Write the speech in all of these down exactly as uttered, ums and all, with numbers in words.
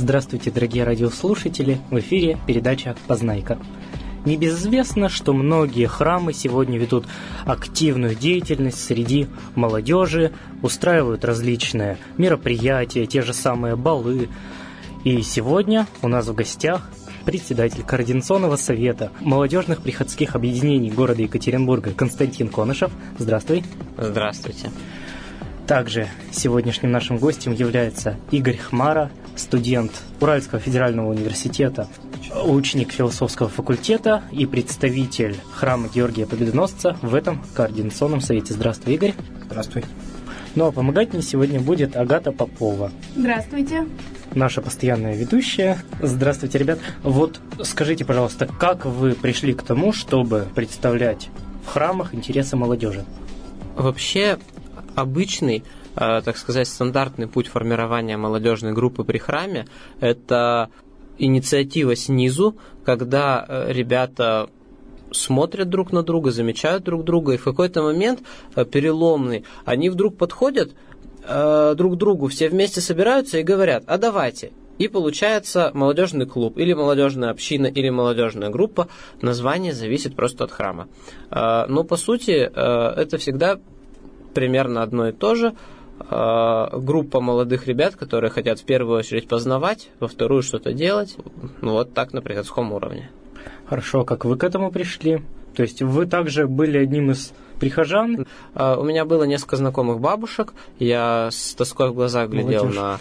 Здравствуйте, дорогие радиослушатели! В эфире передача «Познайка». Небезызвестно, что многие храмы сегодня ведут активную деятельность среди молодежи, устраивают различные мероприятия, те же самые балы. И сегодня у нас в гостях председатель Координационного совета молодежных приходских объединений города Екатеринбурга Константин Конышев. Здравствуй. Здравствуйте. Также сегодняшним нашим гостем является Игорь Хмара, студент Уральского федерального университета, ученик философского факультета и представитель храма Георгия Победоносца в этом Координационном совете. Здравствуй, Игорь. Здравствуй. Ну а помогать мне сегодня будет Агата Попова. Здравствуйте. Наша постоянная ведущая. Здравствуйте, ребят. Вот скажите, пожалуйста, как вы пришли к тому, чтобы представлять в храмах интересы молодежи? Вообще, обычный, э, так сказать, стандартный путь формирования молодежной группы при храме – это инициатива снизу, когда э, ребята смотрят друг на друга, замечают друг друга, и в какой-то момент э, переломный, они вдруг подходят э, друг к другу, все вместе собираются и говорят: а давайте. И получается молодежный клуб, или молодежная община, или молодежная группа. Название зависит просто от храма. Э, но по сути э, это всегда примерно одно и то же. Группа молодых ребят, которые хотят в первую очередь познавать, во вторую что-то делать. Ну, вот так на приходском уровне. Хорошо, как вы к этому пришли? То есть вы также были одним из прихожан? У меня было несколько знакомых бабушек. Я с тоской в глазах глядел на,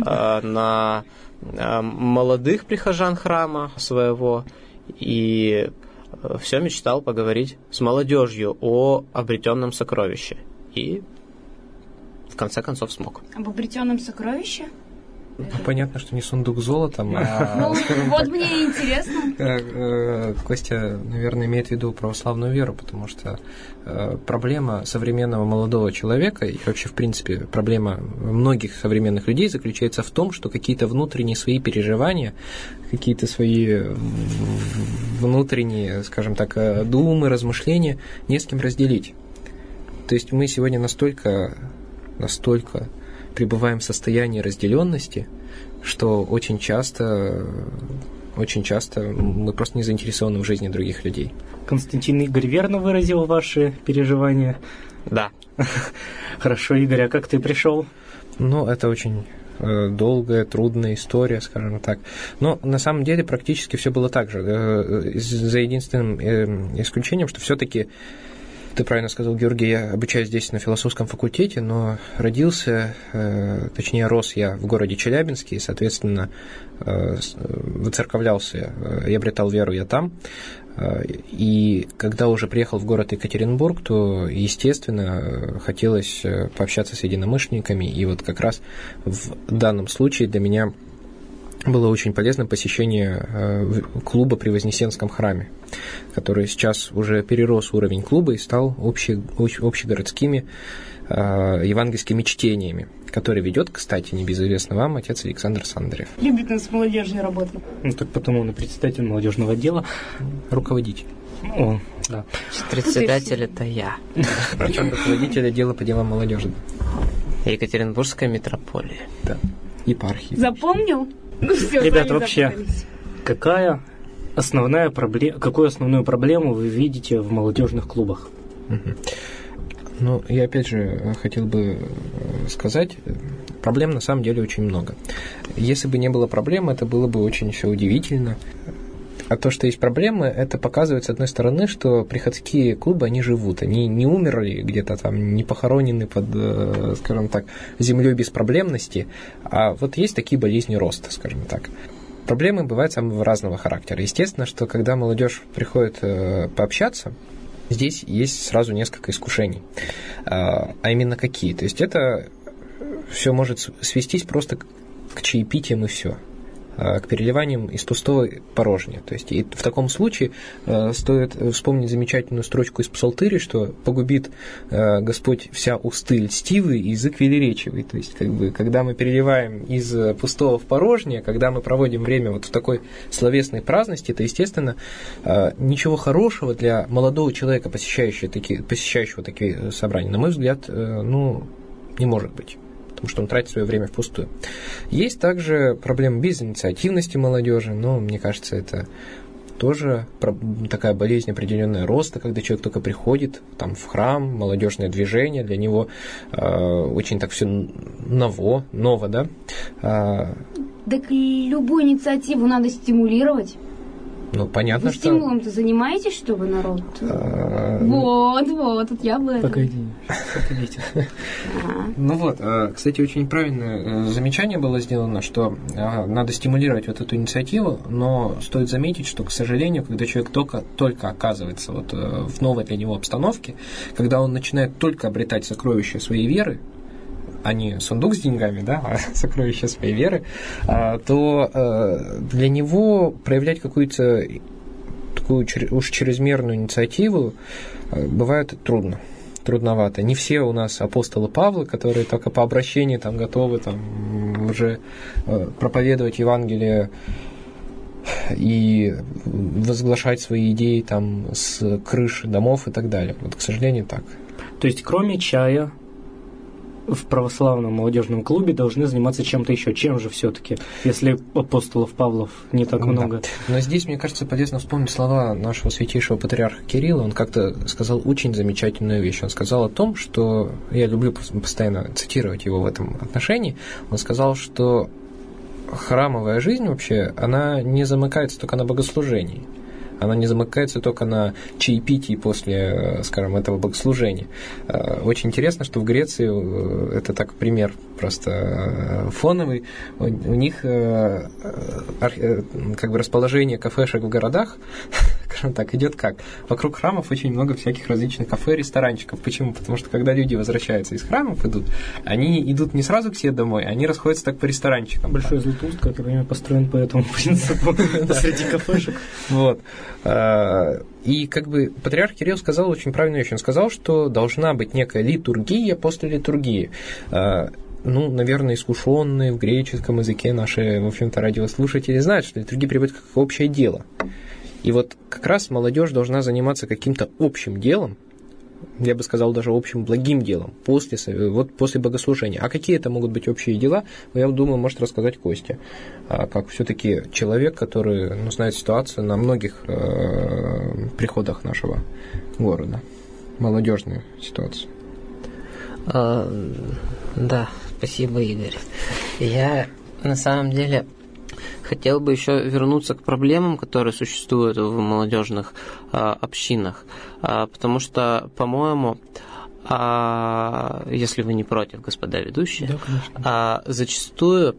на молодых прихожан храма своего и все мечтал поговорить с молодежью о обретенном сокровище. И в конце концов смог. Об обретенном сокровище? Ну, понятно, что не сундук с золотом, а... Ну, вот мне интересно. Костя, наверное, имеет в виду православную веру, потому что проблема современного молодого человека и вообще, в принципе, проблема многих современных людей заключается в том, что какие-то внутренние свои переживания, какие-то свои внутренние, скажем так, думы, размышления не с кем разделить. То есть мы сегодня настолько, настолько пребываем в состоянии разделенности, что очень часто, очень часто мы просто не заинтересованы в жизни других людей. Константин, Игорь верно выразил ваши переживания? Да. Хорошо, Игорь, а как ты пришел? Ну, это очень долгая, трудная история, скажем так. Но на самом деле практически все было так же, за единственным исключением, что все-таки ты правильно сказал, Георгий, я обучаюсь здесь на философском факультете, но родился, э, точнее, рос я в городе Челябинске, и, соответственно, э, выцерковлялся, э, и обретал веру я там. Э, и когда уже приехал в город Екатеринбург, то, естественно, хотелось пообщаться с единомышленниками, и вот как раз в данном случае для меня было очень полезно посещение клуба при Вознесенском храме, который сейчас уже перерос уровень клуба и стал общий, общегородскими евангельскими чтениями, который ведет, кстати, небезызвестно вам, отец Александр Сандарев. Любит он с молодежью работать. Ну, так потому он и председатель молодежного отдела. Руководитель. О, да. Председатель – это я. Причем руководитель отдела по делам молодежи. Екатеринбургская митрополия. Да. Епархия. Запомнил? Ну, все, ребята, вообще, какая основная проблема, какую основную проблему вы видите в молодежных клубах? Угу. Ну, я опять же хотел бы сказать, проблем на самом деле очень много. Если бы не было проблем, это было бы очень все удивительно. А то, что есть проблемы, это показывает, с одной стороны, что приходские клубы, они живут, они не умерли где-то там, не похоронены под, скажем так, землей беспроблемности, а вот есть такие болезни роста, скажем так. Проблемы бывают самого разного характера. Естественно, что когда молодежь приходит пообщаться, здесь есть сразу несколько искушений. А именно какие? То есть это все может свестись просто к чаепитиям и все. К переливаниям из пустого порожня. То есть и в таком случае э, стоит вспомнить замечательную строчку из Псалтыри, что погубит э, Господь вся усты льстивые и язык велеречивый. То есть как бы, когда мы переливаем из пустого в порожнее, когда мы проводим время вот в такой словесной праздности, то, естественно, э, ничего хорошего для молодого человека, посещающего такие, посещающего такие собрания, на мой взгляд, э, ну, не может быть. потому что он тратит свое время впустую. Есть также проблема безинициативности молодежи, но мне кажется, это тоже такая болезнь определенная роста, когда человек только приходит там, в храм, молодежное движение, для него э, очень так все ново, ново, да? А, так любую инициативу надо стимулировать. Ну, понятно, Вы что... стимулом-то занимаетесь, чтобы народ... А... Вот, вот, тут я об этом. Погоди, погодите. Ну вот, кстати, очень правильное замечание было сделано, что надо стимулировать вот эту инициативу, но стоит заметить, что, к сожалению, когда человек только, только оказывается вот в новой для него обстановке, когда он начинает только обретать сокровища своей веры, а не сундук с деньгами, да, а сокровища своей веры, то для него проявлять какую-то такую уж чрезмерную инициативу бывает трудно, трудновато. Не все у нас апостолы Павла, которые только по обращению там готовы там уже проповедовать Евангелие и возглашать свои идеи там с крыш домов и так далее. Вот, к сожалению, так. То есть, кроме чая, в православном молодежном клубе должны заниматься чем-то еще. Чем же все-таки, если апостолов Павлов не так много? Да. Но здесь, мне кажется, полезно вспомнить слова нашего святейшего патриарха Кирилла. Он как-то сказал очень замечательную вещь. Он сказал о том, что... Я люблю постоянно цитировать его в этом отношении. Он сказал, что храмовая жизнь вообще, она не замыкается только на богослужении. Она не замыкается только на чаепитии после, скажем, этого богослужения. Очень интересно, что в Греции, это так пример просто фоновый, у них как бы расположение кафешек в городах, скажем так, идет как? Вокруг храмов очень много всяких различных кафе, ресторанчиков. Почему? Потому что когда люди возвращаются из храмов, идут, они идут не сразу к себе домой, они расходятся так по ресторанчикам. Большой Златоуст, который построен по этому принципу среди кафешек. Вот. И как бы патриарх Кирилл сказал очень правильную вещь. Он сказал, что должна быть некая литургия после литургии. Ну, наверное, искушенные в греческом языке наши, в общем-то, радиослушатели знают, что литургия приводит как общее дело. И вот как раз молодежь должна заниматься каким-то общим делом, я бы сказал, даже общим благим делом, после, вот после богослужения. А какие это могут быть общие дела, я думаю, может рассказать Костя, как все-таки человек, который ну, знает ситуацию на многих э, приходах нашего города, молодежную ситуацию. А, да, спасибо, Игорь. Я на самом деле хотел бы еще вернуться к проблемам, которые существуют в молодежных а, общинах, а, потому что, по-моему, а, если вы не против, господа ведущие, да, а, зачастую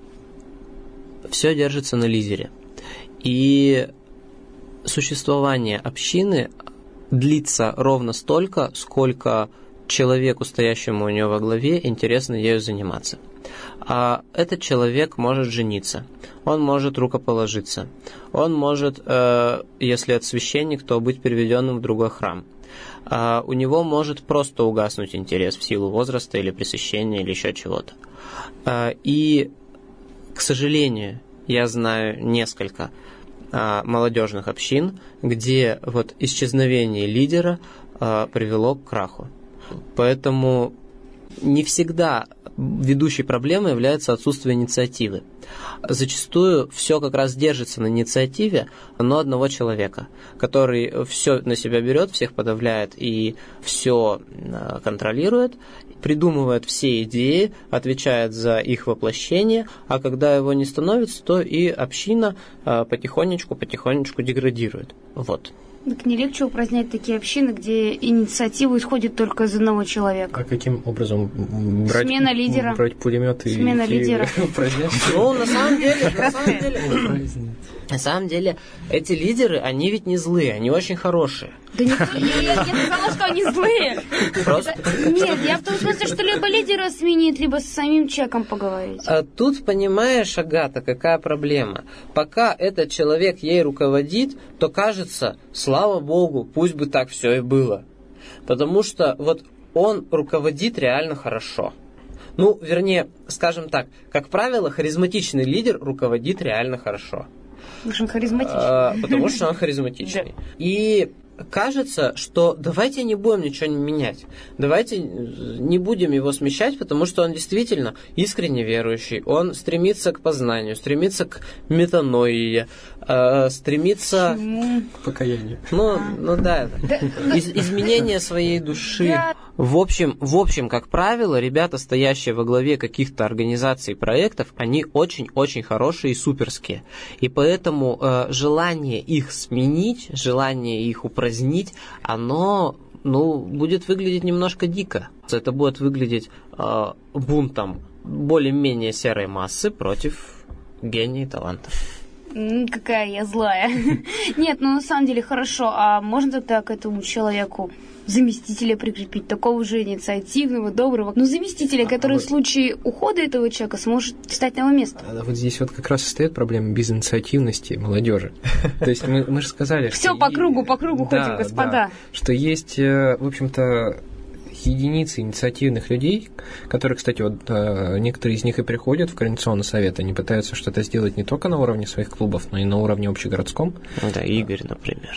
все держится на лидере. И существование общины длится ровно столько, сколько человеку, стоящему у него во главе, интересно ею заниматься. А этот человек может жениться, он может рукоположиться, он может, э, если это священник, то быть переведенным в другой храм. А у него может просто угаснуть интерес в силу возраста или пресыщения или еще чего-то. А, и, к сожалению, я знаю несколько а, молодежных общин, где вот исчезновение лидера а, привело к краху. Поэтому не всегда ведущей проблемой является отсутствие инициативы. Зачастую все как раз держится на инициативе, но одного человека, который все на себя берет, всех подавляет и все контролирует, придумывает все идеи, отвечает за их воплощение, а когда его не становится, то и община потихонечку-потихонечку деградирует. Вот. Так не легче упразднять такие общины, где инициатива исходит только из одного человека. А каким образом брать, Смена лидера. брать пулемет и Смена идти лидера. упразднять? Ну, на самом деле, на самом деле, на самом деле, эти лидеры, они ведь не злые, они очень хорошие. Да нет, я, я не сказала, что они злые. Просто... Это, нет, я в том смысле, что либо лидера сменить, либо с самим человеком поговорить. А тут, понимаешь, Агата, какая проблема? Пока этот человек ей руководит, то кажется, слава Богу, пусть бы так все и было. Потому что вот он руководит реально хорошо. Ну, вернее, скажем так, как правило, харизматичный лидер руководит реально хорошо. Потому что он харизматичный. А, потому что он харизматичный. И кажется, что давайте не будем ничего менять, давайте не будем его смещать, потому что он действительно искренне верующий, он стремится к познанию, стремится к метаноии, э, стремится... К покаянию. Ну, ну да, Из, изменение своей души. В общем, в общем, как правило, ребята, стоящие во главе каких-то организаций и проектов, они очень-очень хорошие и суперские. И поэтому э, желание их сменить, желание их упразднить, оно, ну, будет выглядеть немножко дико. Это будет выглядеть э, бунтом более-менее серой массы против гения и талантов. Какая я злая. Нет, ну на самом деле хорошо. А можно тогда к этому человеку заместителя прикрепить, такого же инициативного, доброго, ну, заместителя, который а вот в случае ухода этого человека сможет встать на его место. А вот здесь вот как раз и стоит проблема безинициативности молодежи. То есть мы, мы же сказали, что... Все по кругу, по кругу ходим, господа. Что есть, в общем-то, единицы инициативных людей, которые, кстати, вот некоторые из них и приходят в Координационный совет, они пытаются что-то сделать не только на уровне своих клубов, но и на уровне общегородском. Да, Игорь, например.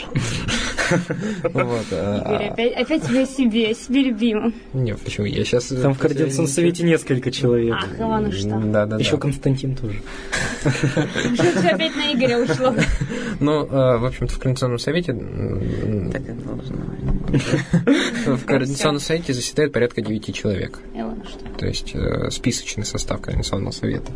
Игорь, опять вы себе, себе любимым. Нет, почему? Я сейчас... Там в Координационном совете несколько человек. Ах, ладно, что. Да, да, Еще Константин тоже. Что опять на Игоря ушло? Ну, в общем-то, в Координационном совете... Так и должно быть. В Координационном совете заседает порядка девяти человек. Ладно, что. То есть списочный состав Координационного совета.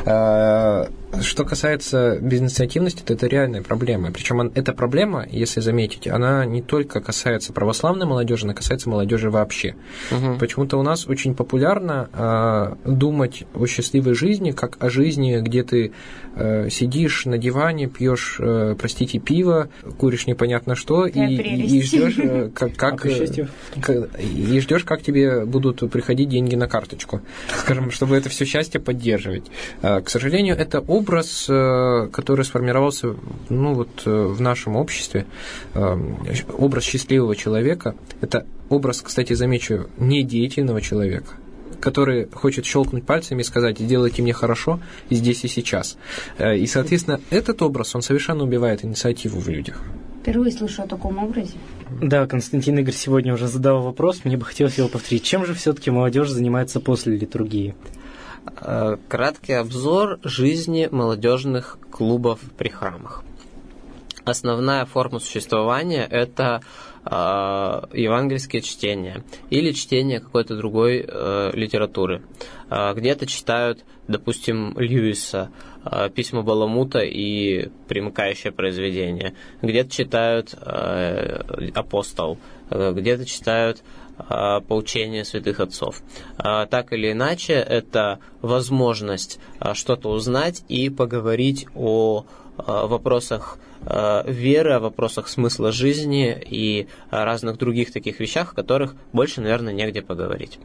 Что касается безинициативности, то это реальная проблема. Причем эта проблема, если заметить, она не только касается православной молодежи, она касается молодежи вообще. Угу. Почему-то у нас очень популярно э, думать о счастливой жизни, как о жизни, где ты э, сидишь на диване, пьешь, э, простите, пиво, куришь непонятно что, и, и, и ждешь, э, как, как, э, как, и ждешь, как тебе будут приходить деньги на карточку, скажем, чтобы это все счастье поддерживать. Э, к сожалению, это образ, э, который сформировался, ну вот в нашем обществе, э, образ счастливого человека. Это образ, кстати, замечу, не деятельного человека, который хочет щелкнуть пальцами и сказать: сделайте мне хорошо здесь и сейчас. И, соответственно, этот образ, он совершенно убивает инициативу в людях. Впервые слышу о таком образе. Да, Константин Игорь сегодня уже задал вопрос, мне бы хотелось его повторить. Чем же все-таки молодежь занимается после литургии? Краткий обзор жизни молодежных клубов при храмах. Основная форма существования – это э, евангельские чтения или чтение какой-то другой э, литературы. Э, где-то читают, допустим, Льюиса, э, письма Баламута и примыкающее произведение. Где-то читают э, Апостол, э, где-то читают э, поучения святых отцов. Э, так или иначе, это возможность э, что-то узнать и поговорить о э, вопросах веры, о вопросах смысла жизни и о разных других таких вещах, о которых больше, наверное, негде поговорить.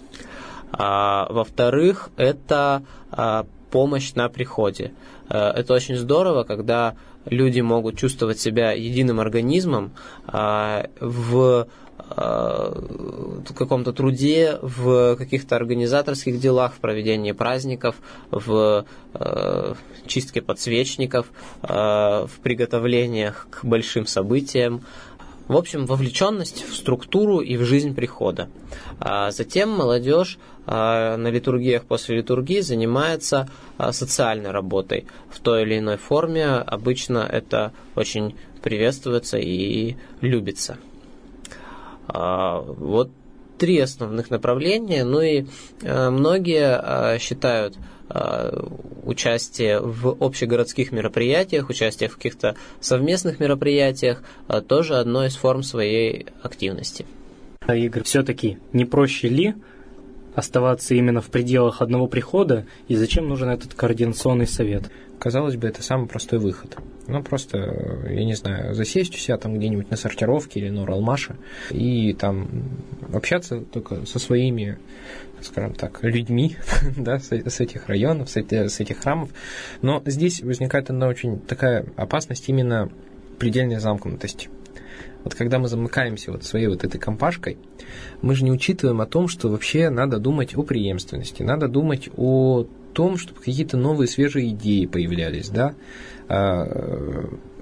А, во-вторых, это а, помощь на приходе. А, это очень здорово, когда люди могут чувствовать себя единым организмом а, в в каком-то труде, в каких-то организаторских делах, в проведении праздников, в э, чистке подсвечников, э, в приготовлениях к большим событиям. В общем, вовлеченность в структуру и в жизнь прихода. А затем молодежь а, на литургиях после литургии занимается а, социальной работой в той или иной форме. Обычно это очень приветствуется и любится. Вот три основных направления, ну и многие считают участие в общегородских мероприятиях, участие в каких-то совместных мероприятиях тоже одной из форм своей активности. Игорь, все-таки не проще ли оставаться именно в пределах одного прихода, и зачем нужен этот координационный совет? Казалось бы, это самый простой выход. Ну, просто, я не знаю, засесть у себя там где-нибудь на сортировке или на Уралмаше и там общаться только со своими, скажем так, людьми, да, с, с этих районов, с, с этих храмов. Но здесь возникает одна очень такая опасность, именно предельной замкнутости. Вот когда мы замыкаемся вот своей вот этой компашкой, мы же не учитываем о том, что вообще надо думать о преемственности, надо думать о том, чтобы какие-то новые свежие идеи появлялись, да.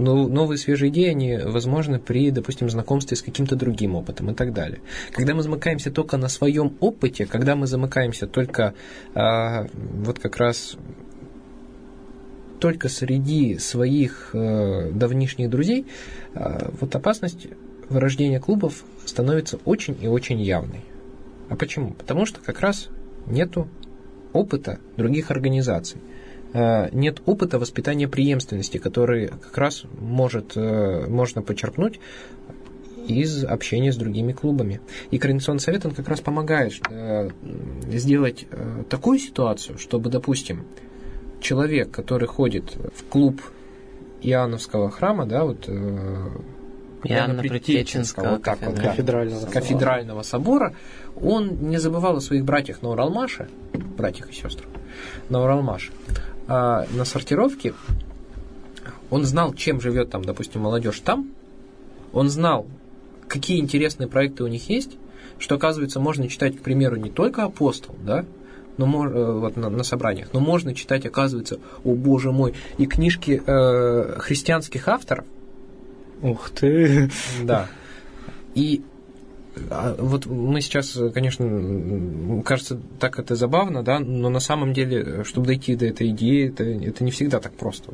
но новые свежие идеи, они возможны при, допустим, знакомстве с каким-то другим опытом и так далее. Когда мы замыкаемся только на своем опыте, когда мы замыкаемся только а, вот как раз только среди своих а, давнишних друзей, а, вот опасность вырождения клубов становится очень и очень явной. А почему? Потому что как раз нету опыта других организаций. Нет опыта воспитания преемственности, который как раз может, можно почерпнуть из общения с другими клубами. И Координационный совет, он как раз помогает сделать такую ситуацию, чтобы, допустим, человек, который ходит в клуб Иоанновского храма, да, вот Иоанна-Предтеченского вот так вот, да, кафедрального, кафедрального собора, он не забывал о своих братьях на Уралмаше, братьях и сестрах на Уралмаше. А на сортировке он знал, чем живет там, допустим, молодежь там, он знал, какие интересные проекты у них есть, что, оказывается, можно читать, к примеру, не только «Апостол», да, но, вот, на, на собраниях, но можно читать, оказывается, о боже мой, и книжки э, христианских авторов. Ух ты! Да. И а вот мы сейчас, конечно, кажется, так это забавно, да, но на самом деле, чтобы дойти до этой идеи, это, это не всегда так просто.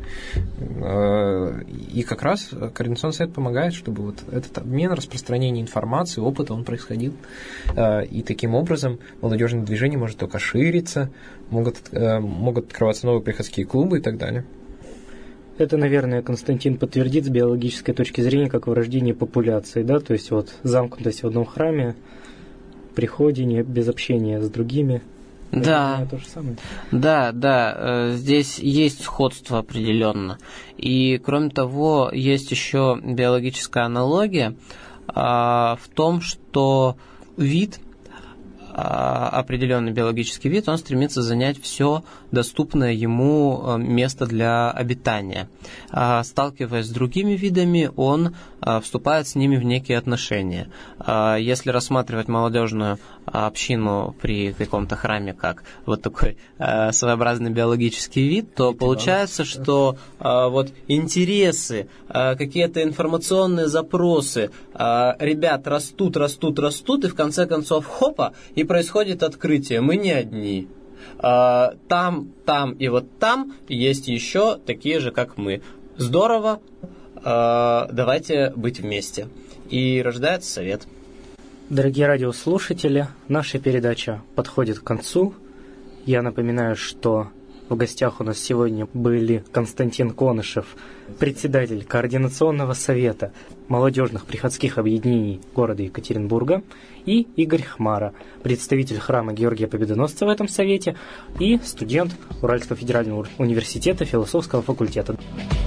Вот. И как раз Координационный совет помогает, чтобы вот этот обмен, распространение информации, опыта, он происходил. И таким образом молодежное движение может только шириться, могут, могут открываться новые приходские клубы и так далее. Это, наверное, Константин подтвердит с биологической точки зрения, как вырождение популяции, да, то есть вот замкнутость в одном храме, приходе не без общения с другими. Да, то же самое. да, да, здесь есть сходство определенно. И, кроме того, есть еще биологическая аналогия а, в том, что вид, определенный биологический вид, он стремится занять все доступное ему место для обитания. Сталкиваясь с другими видами, он вступает с ними в некие отношения. Если рассматривать молодежную общину при каком-то храме как вот такой своеобразный биологический вид, то получается, что вот интересы, какие-то информационные запросы ребят растут, растут, растут, и в конце концов, хопа, и происходит открытие. Мы не одни. Там, там и вот там есть еще такие же, как мы. Здорово, давайте быть вместе. И рождается совет. Дорогие радиослушатели, наша передача подходит к концу. Я напоминаю, что в гостях у нас сегодня были Константин Конышев, председатель Координационного совета молодежных приходских объединений города Екатеринбурга, и Игорь Хмара, представитель храма Георгия Победоносца в этом совете и студент Уральского федерального университета философского факультета.